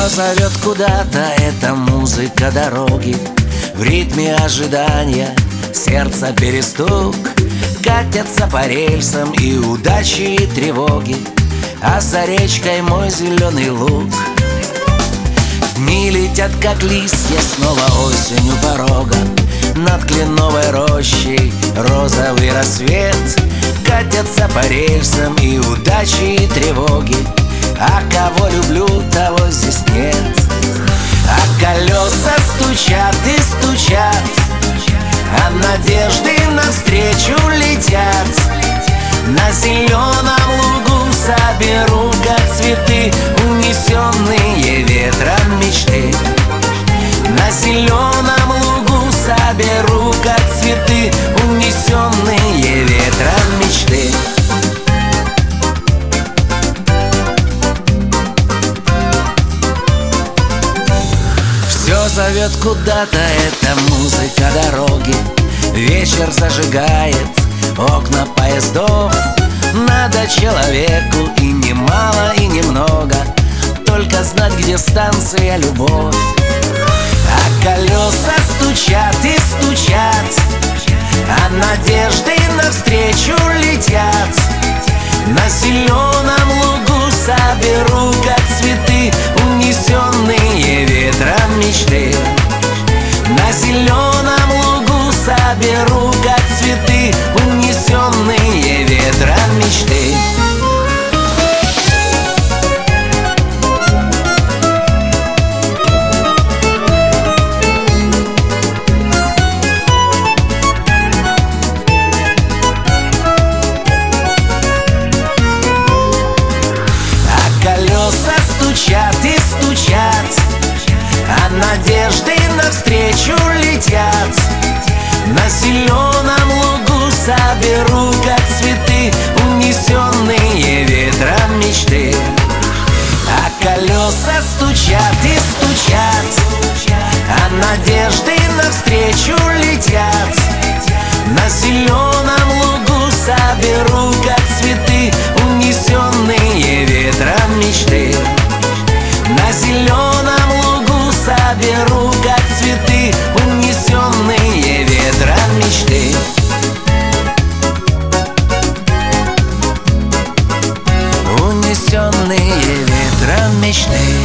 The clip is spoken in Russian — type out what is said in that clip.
Все зовет куда-то эта музыка дороги. В ритме ожидания сердца перестук. Катятся по рельсам и удачи, и тревоги, а за речкой мой зеленый луг. Дни летят, как листья, снова осень у порога. Над кленовой рощей розовый рассвет. Катятся по рельсам и удачи, и тревоги, а кого люблю, того здесь нет. А колеса стучат и стучат, а надежды навстречу летят. На зеленом лугу соберу, как цветы, унесенные ветром мечты. На зеленом лугу соберу, как цветы, унесенные ветром мечты. Все зовет куда-то эта музыка дороги. Вечер зажигает окна поездов. Надо человеку и немало, и немного, только знать, где станция любовь. А колеса стучат и стучат, а надежды навстречу летят. На зеленом лугу соберу, как цветы, унесенные ветром мечты. На зеленом лугу соберу, как цветы, унесенные ветром мечты. Колеса стучат и стучат, а надежды навстречу летят. На зеленом лугу соберу, как цветы, унесенные ветром мечты. А колеса стучат и стучат, а надежды навстречу летят. На зеленом лугу соберу, как цветы, унесенные ветром мечты. На зеленом лугу соберу, как цветы, унесенные ветром мечты. Унесенные ветром мечты.